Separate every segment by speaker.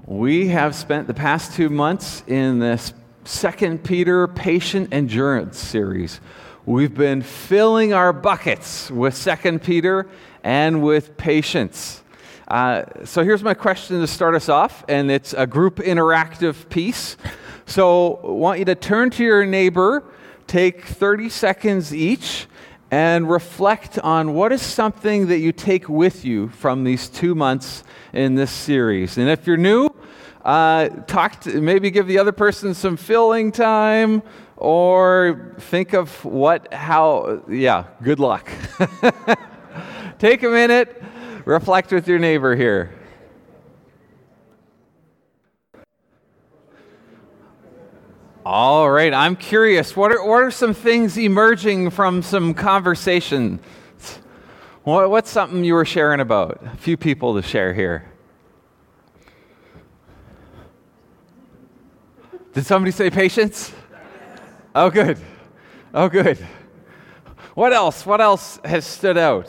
Speaker 1: We have spent the past 2 months in this 2 Peter Patient Endurance series. We've been filling our buckets with 2 Peter and with patience. So here's my question to start us off, and it's a group interactive piece. So I want you to turn to your neighbor, take 30 seconds each, and reflect on what is something that you take with you from these 2 months in this series. And if you're new, maybe give the other person some filling time, or think of good luck. Take a minute, reflect with your neighbor here. All right, I'm curious, what are some things emerging from some conversation? What's something you were sharing about? A few people to share here. Did somebody say patience? Oh, good. Oh, good. What else? What else has stood out?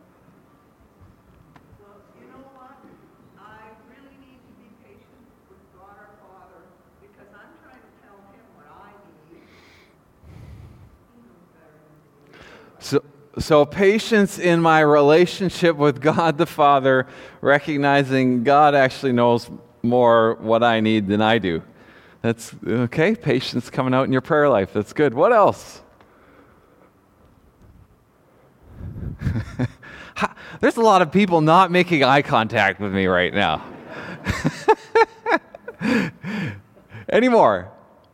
Speaker 2: Well, you know what? I really need to be patient with God our Father because I'm trying to tell Him what I need. He knows better than me.
Speaker 1: So patience in my relationship with God the Father, recognizing God actually knows more what I need than I do. That's okay. Patience coming out in your prayer life. That's good. What else? There's a lot of people not making eye contact with me right now. Any more?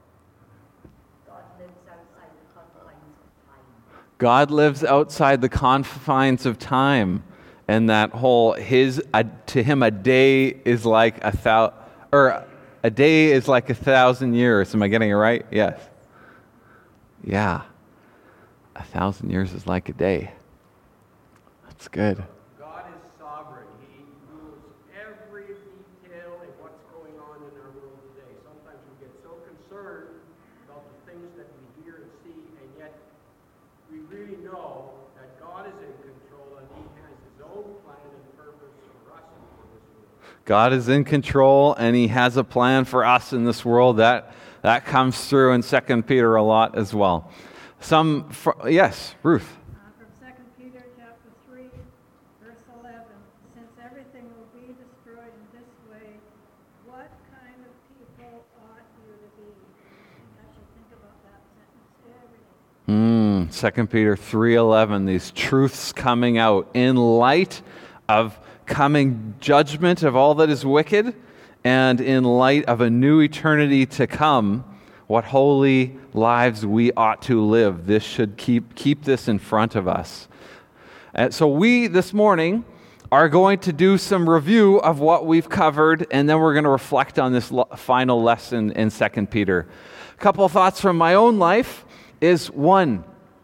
Speaker 1: God lives outside the confines of time. And that whole to him a day is like a day is like 1,000 years. Am I getting it right? Yes. Yeah. 1,000 years is like a day. That's good.
Speaker 3: God is sovereign. He rules every detail of what's going on in our world today. Sometimes we get so concerned about the things that we hear and see, and yet we really know that God is in control and He has His own plan and purpose for us in this world.
Speaker 1: God is in control, and He has a plan for us in this world. That comes through in 2 Peter a lot as well. Yes, Ruth.
Speaker 4: From 2 Peter chapter 3, verse 11. Since everything will be destroyed in this way, what kind of people ought you to be? I should think about that sentence every day.
Speaker 1: 2 Peter 3:11. These truths coming out in light of coming judgment of all that is wicked, and in light of a new eternity to come, what holy lives we ought to live. This should keep this in front of us. So we, this morning, are going to do some review of what we've covered, and then we're going to reflect on this final lesson in 2 Peter. A couple of thoughts from my own life is one,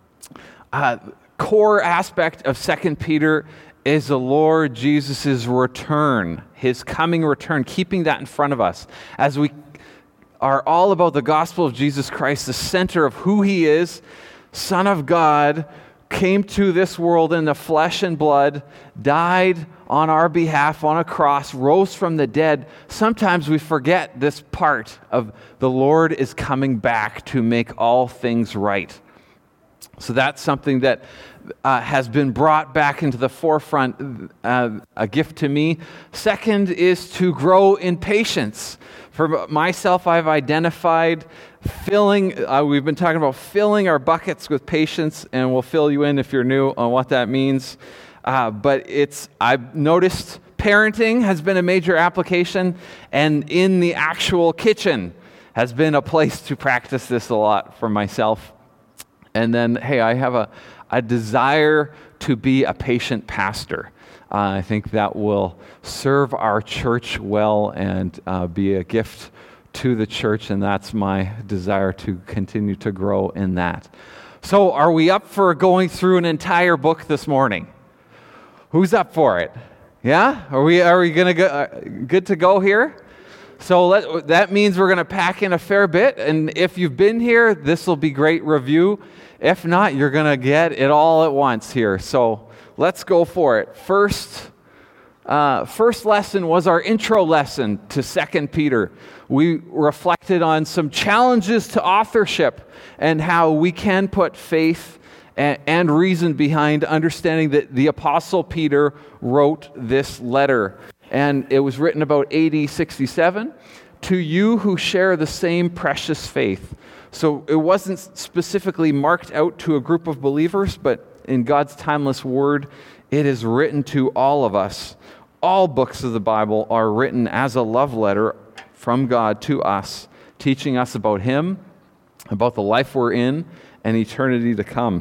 Speaker 1: core aspect of 2 Peter is the Lord Jesus' return, His coming return, keeping that in front of us as we are all about the gospel of Jesus Christ, the center of who He is, Son of God, came to this world in the flesh and blood, died on our behalf on a cross, rose from the dead. Sometimes we forget this part of the Lord is coming back to make all things right. So that's something that has been brought back into the forefront, a gift to me. Second is to grow in patience. For myself, I've identified we've been talking about filling our buckets with patience, and we'll fill you in if you're new on what that means. But I've noticed parenting has been a major application, and in the actual kitchen has been a place to practice this a lot for myself. And then, I have a desire to be a patient pastor. I think that will serve our church well and be a gift to the church, and that's my desire to continue to grow in that. So are we up for going through an entire book this morning? Who's up for it? Yeah? Are we gonna go, good to go here? So that means we're going to pack in a fair bit, and if you've been here, this will be great review. If not, you're going to get it all at once here. So let's go for it. First, first lesson was our intro lesson to 2 Peter. We reflected on some challenges to authorship and how we can put faith and reason behind understanding that the Apostle Peter wrote this letter. And it was written about AD 67 to you who share the same precious faith. So it wasn't specifically marked out to a group of believers, but in God's timeless word, it is written to all of us. All books of the Bible are written as a love letter from God to us, teaching us about Him, about the life we're in, and eternity to come.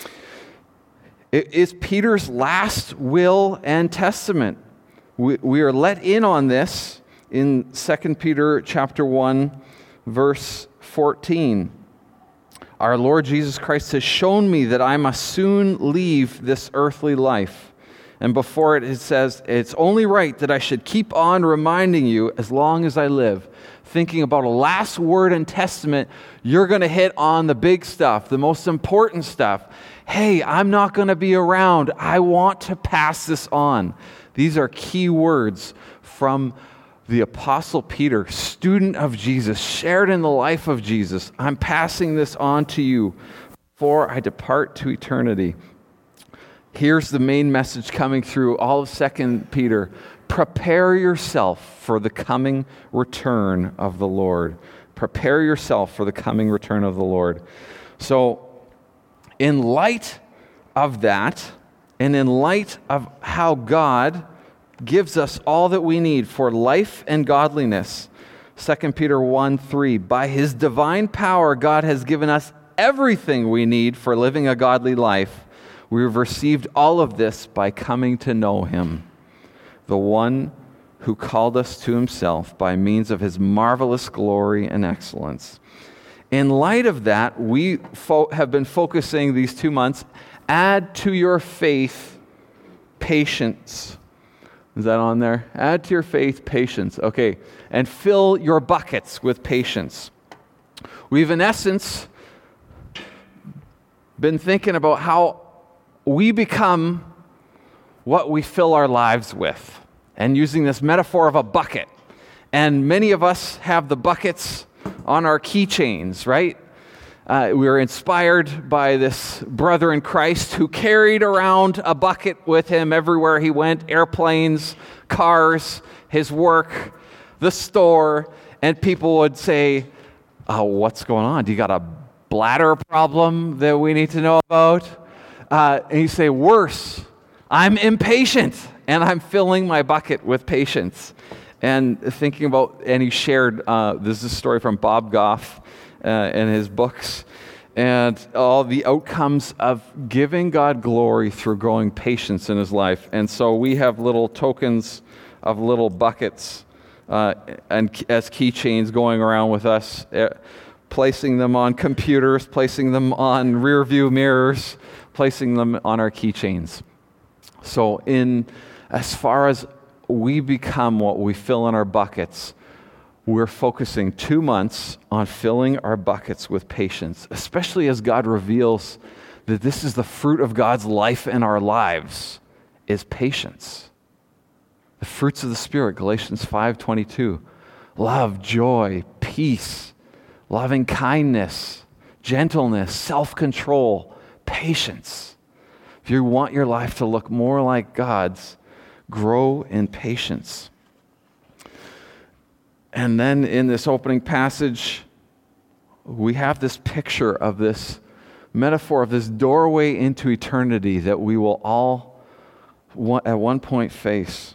Speaker 1: It is Peter's last will and testament. We are let in on this in 2 Peter chapter 1, verse 14. Our Lord Jesus Christ has shown me that I must soon leave this earthly life. And before it says, it's only right that I should keep on reminding you as long as I live. Thinking about a last word and testament, you're going to hit on the big stuff, the most important stuff. Hey, I'm not going to be around. I want to pass this on. These are key words from the Apostle Peter, student of Jesus, shared in the life of Jesus. I'm passing this on to you before I depart to eternity. Here's the main message coming through all of 2 Peter. Prepare yourself for the coming return of the Lord. Prepare yourself for the coming return of the Lord. So, in light of that, and in light of how God gives us all that we need for life and godliness, 2 Peter 1:3, by His divine power, God has given us everything we need for living a godly life. We have received all of this by coming to know Him, the one who called us to Himself by means of His marvelous glory and excellence. In light of that, we have been focusing these 2 months, add to your faith patience. Is that on there? Add to your faith patience. Okay. And fill your buckets with patience. We've, in essence, been thinking about how we become what we fill our lives with, and using this metaphor of a bucket. And many of us have the buckets on our keychains, right? We were inspired by this brother in Christ who carried around a bucket with him everywhere he went, airplanes, cars, his work, the store, and people would say, "Oh, what's going on? Do you got a bladder problem that we need to know about?" And he'd say, "Worse, I'm impatient, and I'm filling my bucket with patience." And thinking about, and he shared, this is a story from Bob Goff in his books, and all the outcomes of giving God glory through growing patience in his life. And so we have little tokens of little buckets and as keychains going around with us, placing them on computers, placing them on rear view mirrors, placing them on our keychains. So as far as we become what we fill in our buckets, we're focusing 2 months on filling our buckets with patience, especially as God reveals that this is the fruit of God's life in our lives, is patience. The fruits of the Spirit, Galatians 5:22, love, joy, peace, loving kindness, gentleness, self-control, patience. If you want your life to look more like God's, grow in patience. And then in this opening passage, we have this picture of this metaphor of this doorway into eternity that we will all at one point face.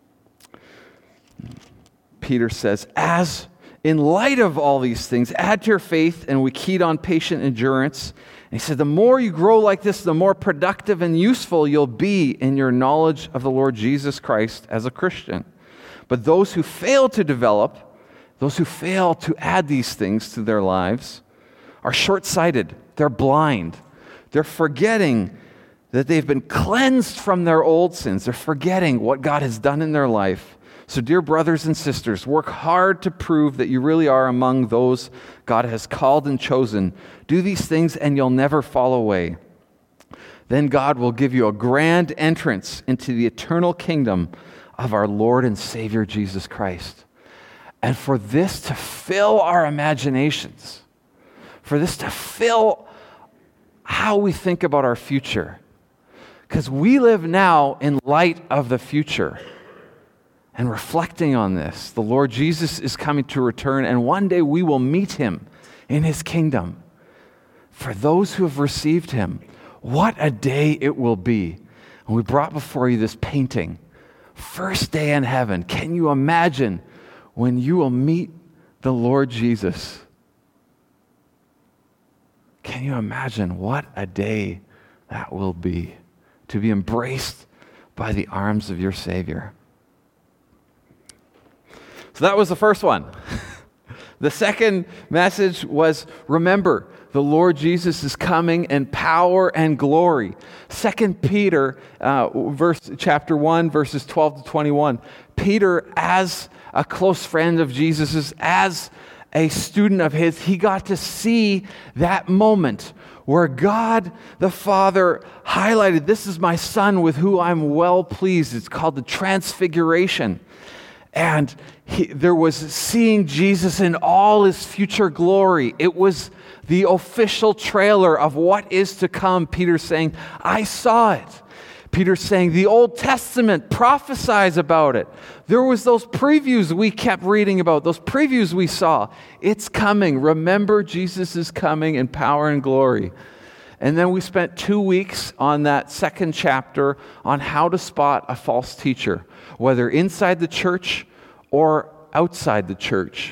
Speaker 1: Peter says, as in light of all these things, add to your faith, and we keyed on patient endurance. And he said, the more you grow like this, the more productive and useful you'll be in your knowledge of the Lord Jesus Christ as a Christian. But those who fail to develop, those who fail to add these things to their lives, are short-sighted. They're blind. They're forgetting that they've been cleansed from their old sins. They're forgetting what God has done in their life. So, dear brothers and sisters, work hard to prove that you really are among those God has called and chosen. Do these things and you'll never fall away. Then God will give you a grand entrance into the eternal kingdom of our Lord and Savior Jesus Christ. And for this to fill our imaginations, for this to fill how we think about our future. Because we live now in light of the future. And reflecting on this, the Lord Jesus is coming to return, and one day we will meet him in his kingdom. For those who have received him, what a day it will be. And we brought before you this painting. First day in heaven. Can you imagine when you will meet the Lord Jesus? Can you imagine what a day that will be, to be embraced by the arms of your Savior? So that was the first one. The second message was, remember, the Lord Jesus is coming in power and glory. 2 Peter, chapter 1, verses 12 to 21. Peter, as a close friend of Jesus's, as a student of his, he got to see that moment where God the Father highlighted, this is my Son with whom I'm well pleased. It's called the Transfiguration. And there was seeing Jesus in all his future glory. It was the official trailer of what is to come. Peter saying, I saw it. Peter saying, the Old Testament prophesies about it. There was those previews we kept reading about, those previews we saw. It's coming. Remember, Jesus is coming in power and glory. And then we spent 2 weeks on that second chapter on how to spot a false teacher, whether inside the church or outside the church.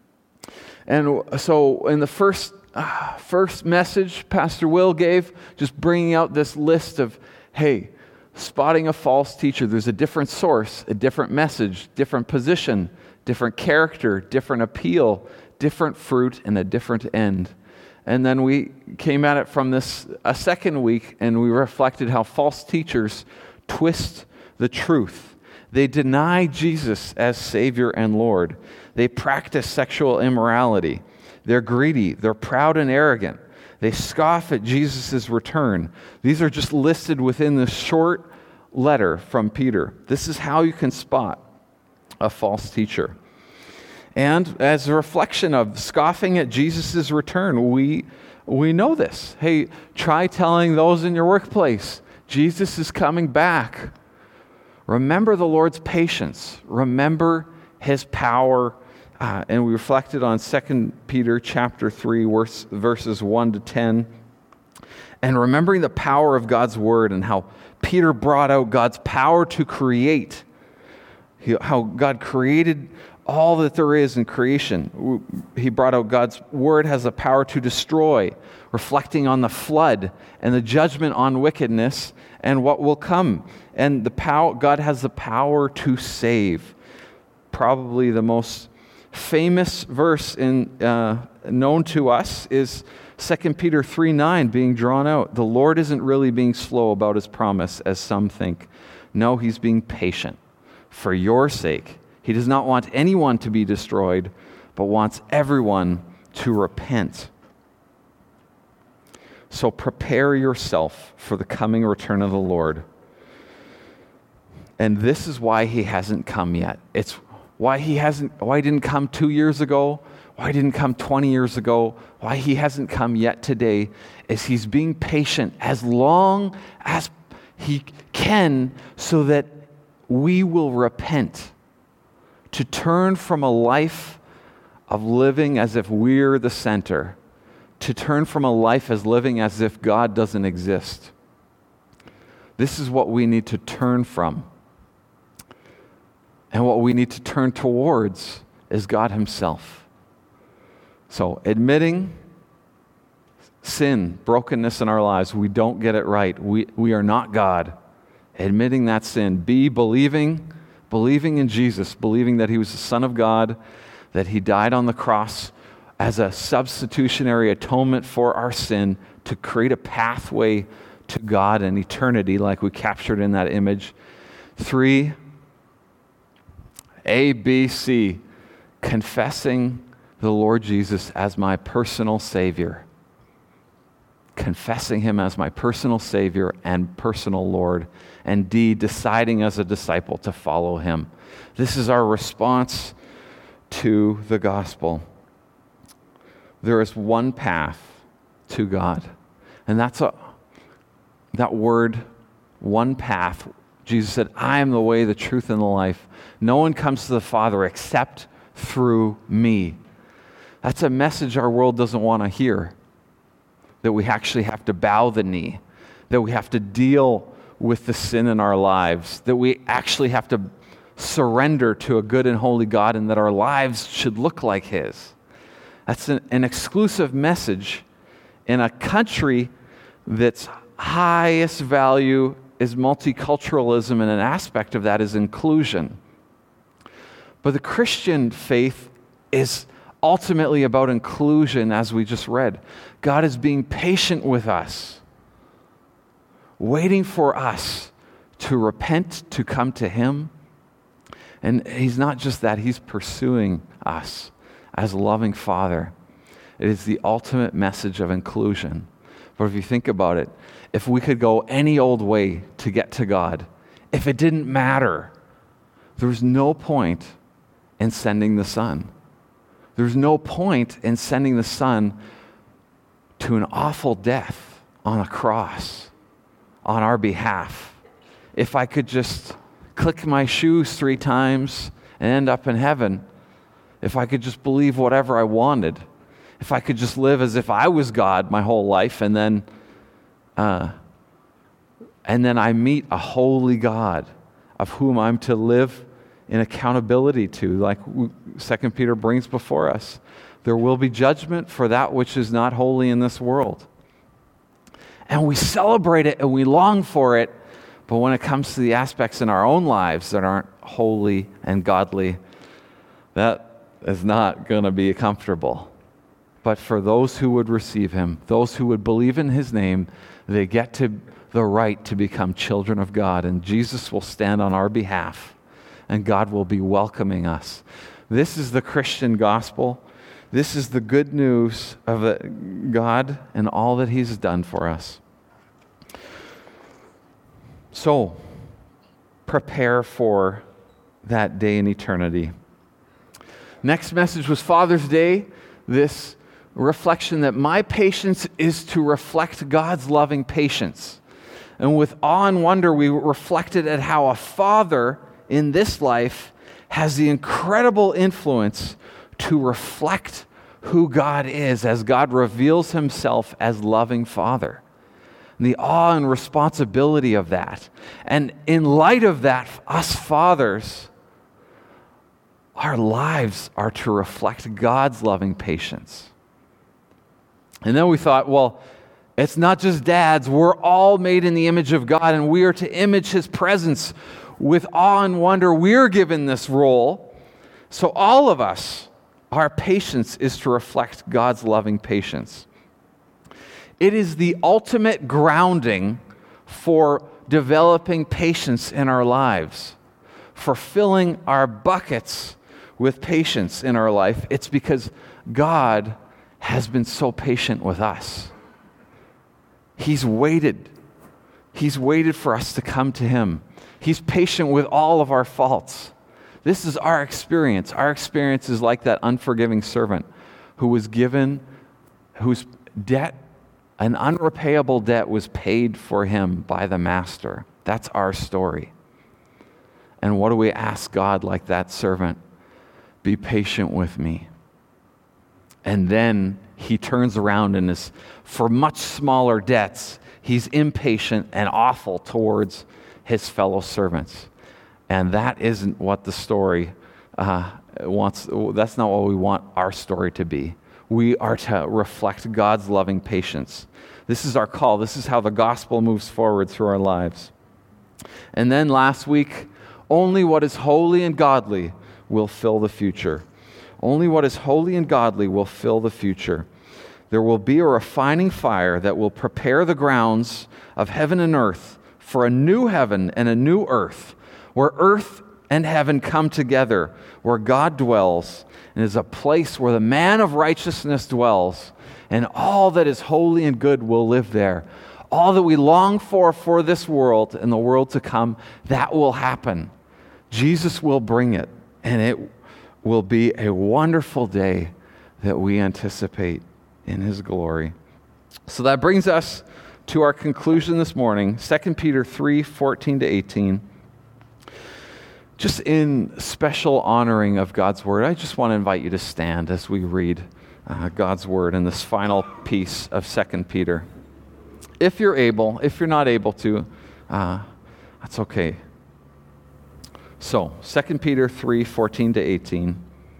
Speaker 1: And so in the first message Pastor Will gave, just bringing out this list of, hey, spotting a false teacher, there's a different source, a different message, different position, different character, different appeal, different fruit, and a different end. And then we came at it from a second week, and we reflected how false teachers twist the truth. They deny Jesus as Savior and Lord. They practice sexual immorality. They're greedy. They're proud and arrogant. They scoff at Jesus' return. These are just listed within this short letter from Peter. This is how you can spot a false teacher. And as a reflection of scoffing at Jesus' return, we know this. Hey, try telling those in your workplace, Jesus is coming back. Remember the Lord's patience. Remember his power. And we reflected on 2 Peter chapter 3, verses 1 to 10. And remembering the power of God's word and how Peter brought out God's power to create. How God created all that there is in creation. He brought out God's word has the power to destroy, reflecting on the flood and the judgment on wickedness and what will come. And God has the power to save. Probably the most famous verse known to us is 2 Peter 3:9 being drawn out. The Lord isn't really being slow about his promise, as some think. No, he's being patient for your sake. He does not want anyone to be destroyed, but wants everyone to repent. So prepare yourself for the coming return of the Lord. And this is why he hasn't come yet. It's why he didn't come 2 years ago, why he didn't come 20 years ago, why he hasn't come yet today, is he's being patient as long as he can so that we will repent, to turn from a life of living as if we're the center, to turn from a life as living as if God doesn't exist. This is what we need to turn from. And what we need to turn towards is God himself. So admitting sin, brokenness in our lives, we don't get it right. We are not God. Admitting that sin. Believing in Jesus, believing that he was the Son of God, that he died on the cross as a substitutionary atonement for our sin to create a pathway to God and eternity like we captured in that image. 3, A, B, C, confessing the Lord Jesus as my personal Savior. confessing him as my personal Savior and personal Lord, and D, deciding as a disciple to follow him. This is our response to the gospel. There is one path to God, and that word, one path. Jesus said, I am the way, the truth, and the life. No one comes to the Father except through me. That's a message our world doesn't want to hear, that we actually have to bow the knee, that we have to deal with the sin in our lives, that we actually have to surrender to a good and holy God, and that our lives should look like his. That's an exclusive message in a country that's highest value is multiculturalism, and an aspect of that is inclusion. But the Christian faith is ultimately about inclusion, as we just read. God is being patient with us, waiting for us to repent, to come to him. And he's not just that, he's pursuing us as a loving Father. It is the ultimate message of inclusion. But if you think about it, if we could go any old way to get to God, if it didn't matter, there's no point in sending the Son. There's no point in sending the Son to an awful death on a cross on our behalf. If I could just click my shoes 3 times and end up in heaven, if I could just believe whatever I wanted, if I could just live as if I was God my whole life, and then I meet a holy God of whom I'm to live in accountability to, like 2 Peter brings before us. There will be judgment for that which is not holy in this world. And we celebrate it and we long for it, but when it comes to the aspects in our own lives that aren't holy and godly, that is not going to be comfortable. But for those who would receive him, those who would believe in his name, they get to the right to become children of God, and Jesus will stand on our behalf, and God will be welcoming us. This is the Christian gospel. This is the good news of God and all that he's done for us. So, prepare for that day in eternity. Next message was Father's Day. This reflection that my patience is to reflect God's loving patience. And with awe and wonder, we reflected at how a father in this life has the incredible influence to reflect who God is as God reveals himself as loving Father. And the awe and responsibility of that. And in light of that, us fathers, our lives are to reflect God's loving patience. And then we thought, well, it's not just dads. We're all made in the image of God, and we are to image his presence. With awe and wonder, we're given this role. So all of us, our patience is to reflect God's loving patience. It is the ultimate grounding for developing patience in our lives, for filling our buckets with patience in our life. It's because God has been so patient with us. He's waited. He's waited for us to come to him. He's patient with all of our faults. This is our experience. Our experience is like that unforgiving servant who was given, whose debt, an unrepayable debt, was paid for him by the master. That's our story. And what do we ask God like that servant? Be patient with me. And then he turns around and is, for much smaller debts, he's impatient and awful towards his fellow servants. And that isn't what the story wants. That's not what we want our story to be. We are to reflect God's loving patience. This is our call. This is how the gospel moves forward through our lives. And then last week, only what is holy and godly will fill the future. Only what is holy and godly will fill the future. There will be a refining fire that will prepare the grounds of heaven and earth for a new heaven and a new earth, where earth and heaven come together, where God dwells, and is a place where the man of righteousness dwells, and all that is holy and good will live there. All that we long for this world and the world to come, that will happen. Jesus will bring it, and it will be a wonderful day that we anticipate in his glory. So that brings us to our conclusion this morning, 2 Peter 3:14-18. Just in special honoring of God's word, I just want to invite you to stand as we read God's word in this final piece of 2 Peter. If you're able, if you're not able to, that's okay. So, 2 Peter 3:14-18.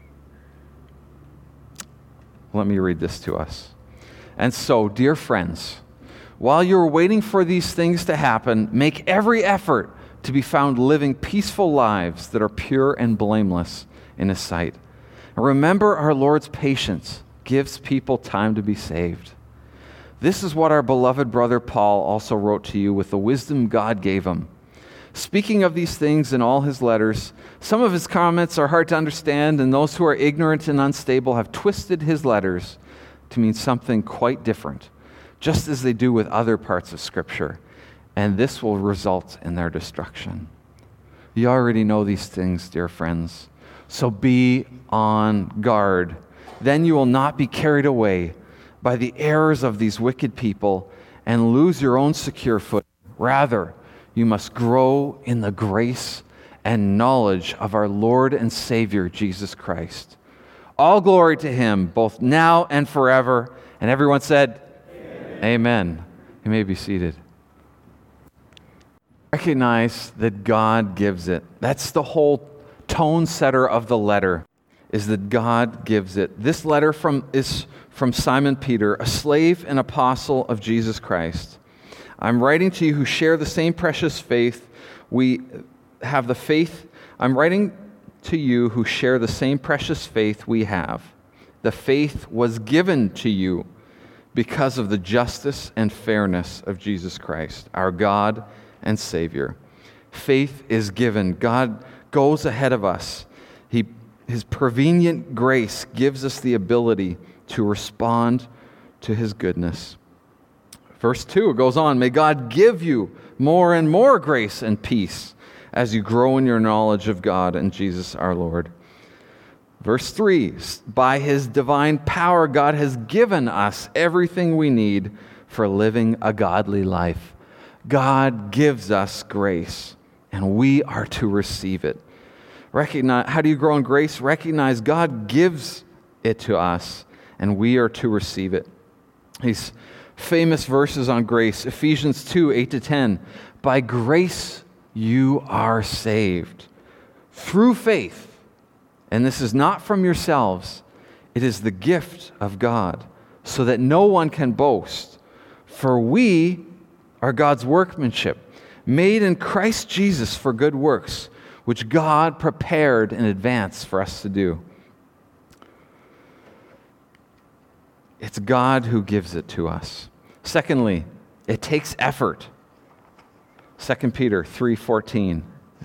Speaker 1: Let me read this to us. And so, dear friends, while you're waiting for these things to happen, make every effort to be found living peaceful lives that are pure and blameless in his sight. And remember, our Lord's patience gives people time to be saved. This is what our beloved brother Paul also wrote to you with the wisdom God gave him. Speaking of these things in all his letters, some of his comments are hard to understand, and those who are ignorant and unstable have twisted his letters to mean something quite different, just as they do with other parts of Scripture, and this will result in their destruction. You already know these things, dear friends, so be on guard. Then you will not be carried away by the errors of these wicked people and lose your own secure footing. Rather, you must grow in the grace and knowledge of our Lord and Savior, Jesus Christ. All glory to him, both now and forever. And everyone said, Amen. Amen. You may be seated. Recognize that God gives it. That's the whole tone setter of the letter, is that God gives it. This letter is from Simon Peter, a slave and apostle of Jesus Christ. I'm writing to you who share the same precious faith. We have the faith. I'm writing to you who share the same precious faith we have. The faith was given to you because of the justice and fairness of Jesus Christ, our God and Savior. Faith is given. God goes ahead of us. His prevenient grace gives us the ability to respond to his goodness. Verse 2 goes on, may God give you more and more grace and peace as you grow in your knowledge of God and Jesus our Lord. Verse 3, by his divine power, God has given us everything we need for living a godly life. God gives us grace, and we are to receive it. How do you grow in grace? Recognize God gives it to us, and we are to receive it. These famous verses on grace, Ephesians 2:8-10. By grace you are saved through faith. And this is not from yourselves. It is the gift of God, so that no one can boast. For we are God's workmanship, made in Christ Jesus for good works, which God prepared in advance for us to do. It's God who gives it to us. Secondly, it takes effort. 2 Peter 3:14.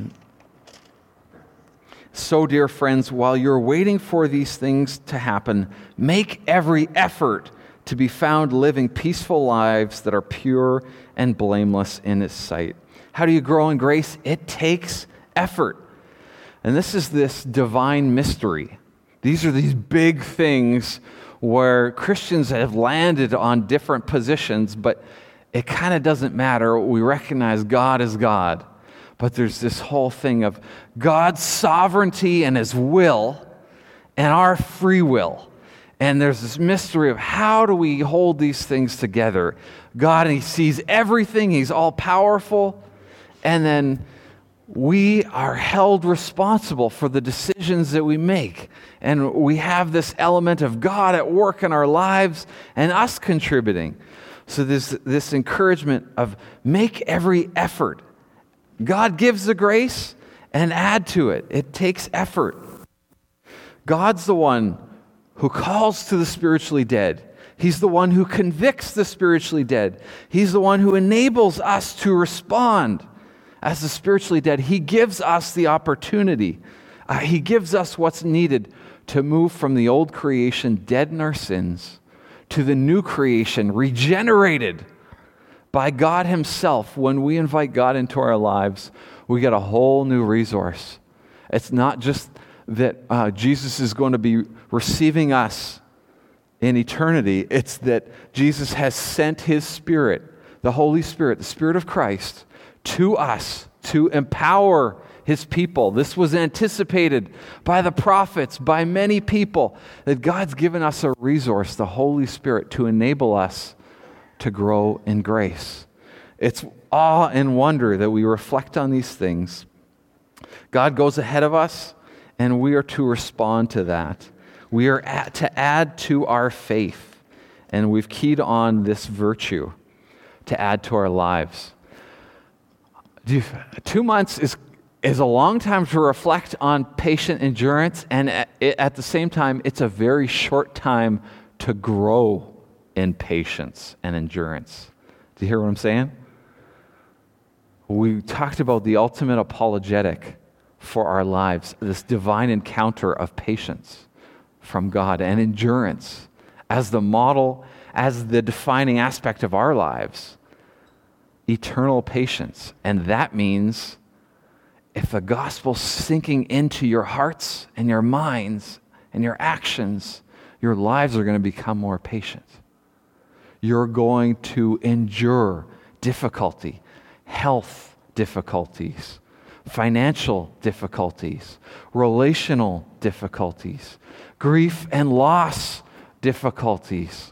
Speaker 1: So, dear friends, while you're waiting for these things to happen, make every effort to be found living peaceful lives that are pure and blameless in his sight. How do you grow in grace? It takes effort. And this is this divine mystery. These are these big things where Christians have landed on different positions, but it kind of doesn't matter. We recognize God is God. But there's this whole thing of God's sovereignty and his will and our free will. And there's this mystery of how do we hold these things together? God, he sees everything. He's all powerful. And then we are held responsible for the decisions that we make. And we have this element of God at work in our lives and us contributing. So there's this encouragement of make every effort. God gives the grace and add to it. It takes effort. God's the one who calls to the spiritually dead. He's the one who convicts the spiritually dead. He's the one who enables us to respond as the spiritually dead, he gives us the opportunity. He gives us what's needed to move from the old creation, dead in our sins, to the new creation, regenerated by God himself. When we invite God into our lives, we get a whole new resource. It's not just that Jesus is going to be receiving us in eternity. It's that Jesus has sent his Spirit, the Holy Spirit, the Spirit of Christ, to us to empower his people. This was anticipated by the prophets, by many people, that God's given us a resource, the Holy Spirit, to enable us to grow in grace. It's awe and wonder that we reflect on these things. God goes ahead of us, and we are to respond to that. We are to add to our faith, and we've keyed on this virtue to add to our lives. 2 months is a long time to reflect on patient endurance, and at the same time, it's a very short time to grow in patience and endurance. Do you hear what I'm saying? We talked about the ultimate apologetic for our lives, this divine encounter of patience from God and endurance as the model, as the defining aspect of our lives. Eternal patience. And that means if the gospel's sinking into your hearts and your minds and your actions, your lives are going to become more patient. You're going to endure difficulty, health difficulties, financial difficulties, relational difficulties, grief and loss difficulties.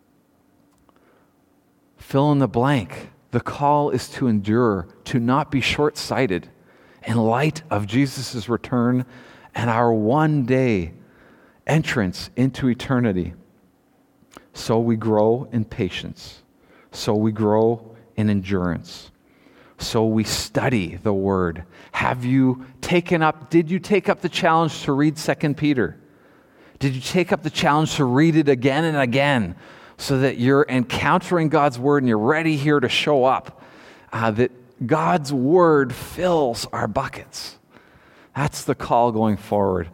Speaker 1: Fill in the blank. The call is to endure, to not be short-sighted in light of Jesus' return and our one-day entrance into eternity. So we grow in patience. So we grow in endurance. So we study the Word. Did you take up the challenge to read 2 Peter? Did you take up the challenge to read it again and again so that you're encountering God's Word and you're ready here to show up? That God's Word fills our buckets. That's the call going forward.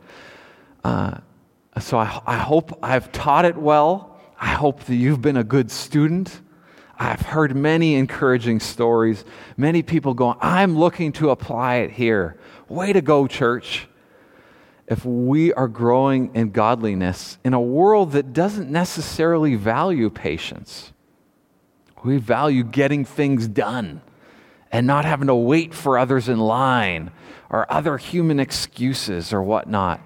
Speaker 1: So I hope I've taught it well. I hope that you've been a good student. I've heard many encouraging stories. Many people going, I'm looking to apply it here. Way to go, church. If we are growing in godliness in a world that doesn't necessarily value patience, we value getting things done and not having to wait for others in line or other human excuses or whatnot.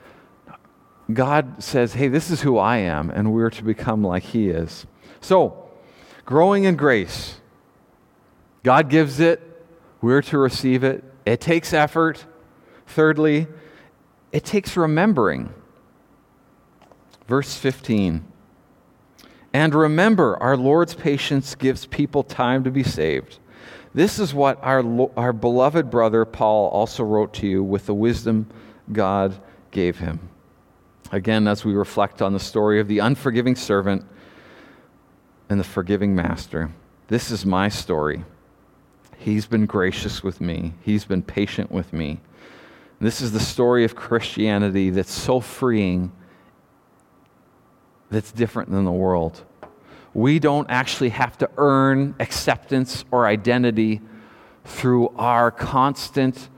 Speaker 1: God says, hey, this is who I am, and we're to become like he is. So, growing in grace. God gives it. We're to receive it. It takes effort. Thirdly, it takes remembering. Verse 15. And remember, our Lord's patience gives people time to be saved. This is what our beloved brother Paul also wrote to you with the wisdom God gave him. Again, as we reflect on the story of the unforgiving servant and the forgiving master. This is my story. He's been gracious with me. He's been patient with me. This is the story of Christianity that's so freeing, that's different than the world. We don't actually have to earn acceptance or identity through our constant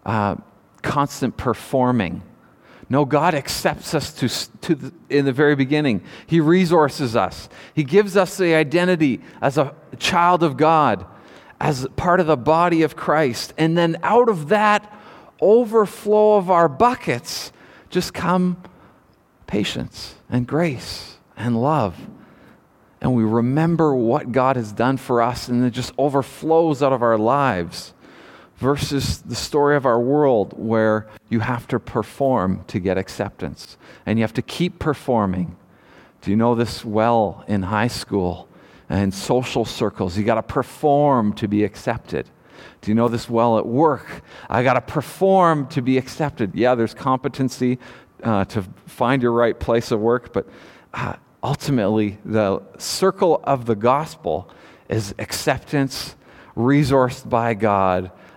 Speaker 1: performing. No, God accepts us in the very beginning. He resources us. He gives us the identity as a child of God, as part of the body of Christ. And then out of that overflow of our buckets just come patience and grace and love. And we remember what God has done for us, and it just overflows out of our lives. Versus the story of our world where you have to perform to get acceptance. And you have to keep performing. Do you know this well in high school and social circles? You got to perform to be accepted. Do you know this well at work? I got to perform to be accepted. Yeah, there's competency to find your right place of work, but ultimately the circle of the gospel is acceptance, resourced by God,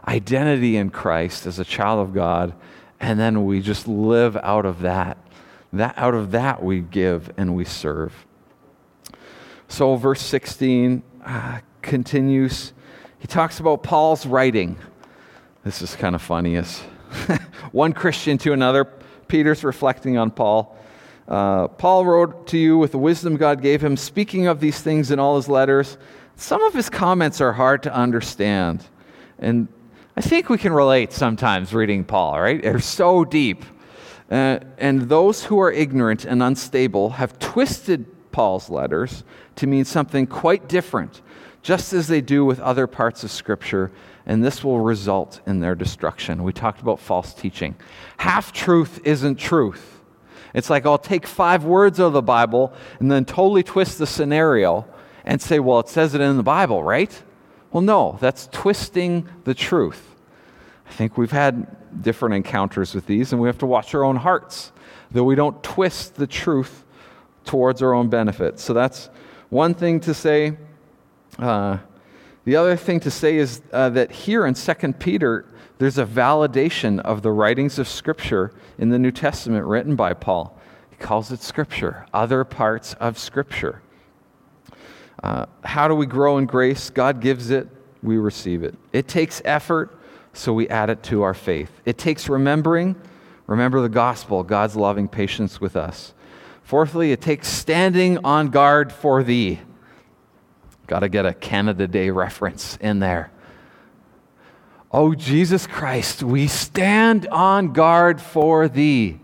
Speaker 1: identity in Christ as a child of God, and then we just live out of that. Out of that we give and we serve. So verse 16 continues. He talks about Paul's writing. This is kind of funny. As one Christian to another, Peter's reflecting on Paul. Paul wrote to you with the wisdom God gave him, speaking of these things in all his letters. Some of his comments are hard to understand. And I think we can relate sometimes reading Paul, right? They're so deep. And those who are ignorant and unstable have twisted Paul's letters to mean something quite different, just as they do with other parts of Scripture, and this will result in their destruction. We talked about false teaching. Half-truth isn't truth. It's like I'll take 5 words out of the Bible and then totally twist the scenario and say, well, it says it in the Bible, right? Well, no, that's twisting the truth. I think we've had different encounters with these, and we have to watch our own hearts, that we don't twist the truth towards our own benefit. So that's one thing to say. The other thing to say is that here in 2 Peter, there's a validation of the writings of Scripture in the New Testament written by Paul. He calls it Scripture, other parts of Scripture. How do we grow in grace? God gives it, we receive it. It takes effort, so we add it to our faith. It takes remember the gospel, God's loving patience with us. Fourthly, it takes standing on guard for thee. Got to get a Canada Day reference in there. Oh, Jesus Christ, we stand on guard for thee.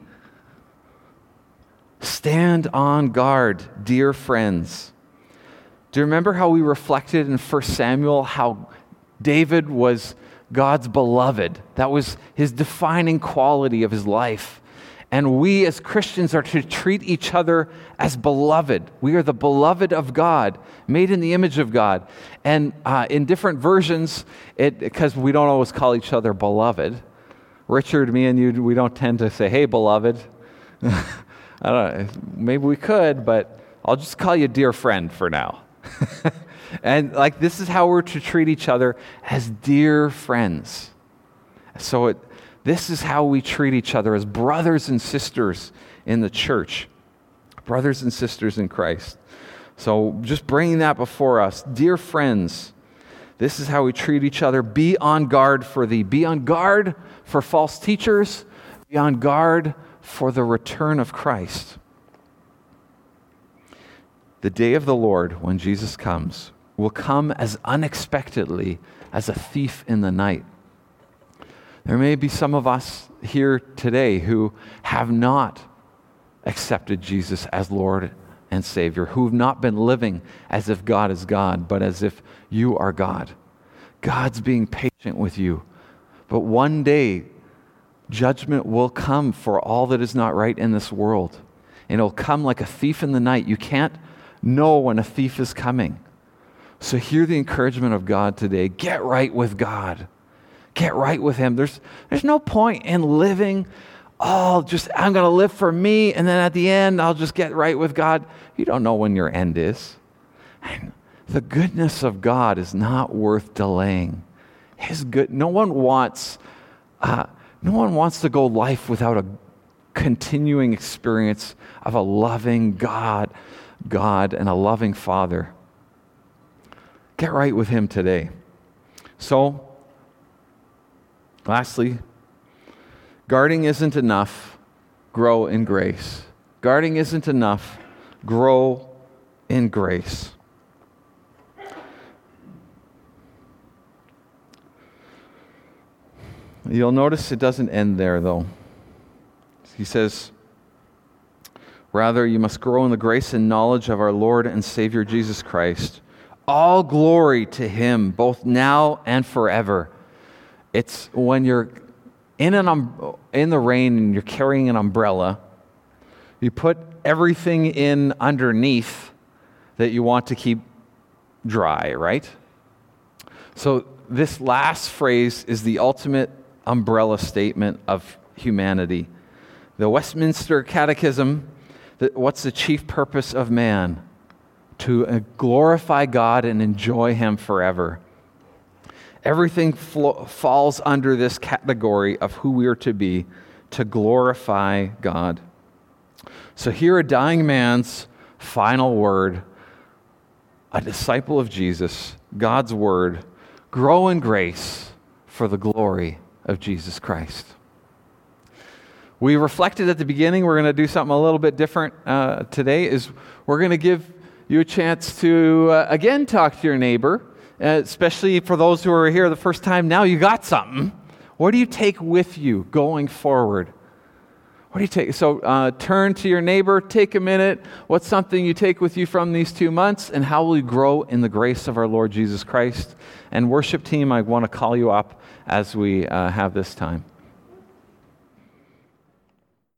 Speaker 1: Stand on guard, dear friends. Do you remember how we reflected in 1 Samuel how David was God's beloved? That was his defining quality of his life. And we as Christians are to treat each other as beloved. We are the beloved of God, made in the image of God. And in different versions, because we don't always call each other beloved. Richard, me and you, we don't tend to say, hey, beloved. I don't know, maybe we could, but I'll just call you dear friend for now. And like this is how we're to treat each other, as dear friends. So this is how we treat each other, as brothers and sisters in the church, brothers and sisters in Christ. So just bringing that before us, dear friends, this is how we treat each other. Be on guard for thee. Be on guard for false teachers. Be on guard for the return of Christ. The day of the Lord, when Jesus comes, will come as unexpectedly as a thief in the night. There may be some of us here today who have not accepted Jesus as Lord and Savior, who have not been living as if God is God, but as if you are God. God's being patient with you. But one day, judgment will come for all that is not right in this world. And it'll come like a thief in the night. You can't know when a thief is coming. So hear the encouragement of God today. Get right with God. Get right with Him. There's no point in living, I'm going to live for me, and then at the end, I'll just get right with God. You don't know when your end is. And the goodness of God is not worth delaying. No one wants to go life without a continuing experience of a loving God and a loving Father. Get right with Him today. So, lastly, guarding isn't enough. Grow in grace. Guarding isn't enough. Grow in grace. You'll notice it doesn't end there, though. He says, rather, you must grow in the grace and knowledge of our Lord and Savior Jesus Christ. All glory to Him, both now and forever. It's when you're in the rain and you're carrying an umbrella, you put everything in underneath that you want to keep dry, right? So this last phrase is the ultimate umbrella statement of humanity. The Westminster Catechism, what's the chief purpose of man? To glorify God and enjoy Him forever. Everything falls under this category of who we are to be, to glorify God. So hear a dying man's final word, a disciple of Jesus, God's word, grow in grace for the glory of Jesus Christ. We reflected at the beginning, we're going to do something a little bit different today, is we're going to give you a chance to, again, talk to your neighbor, especially for those who are here the first time. Now you got something. What do you take with you going forward? What do you take? So turn to your neighbor, take a minute. What's something you take with you from these 2 months, and how will you grow in the grace of our Lord Jesus Christ? And worship team, I want to call you up as we have this time.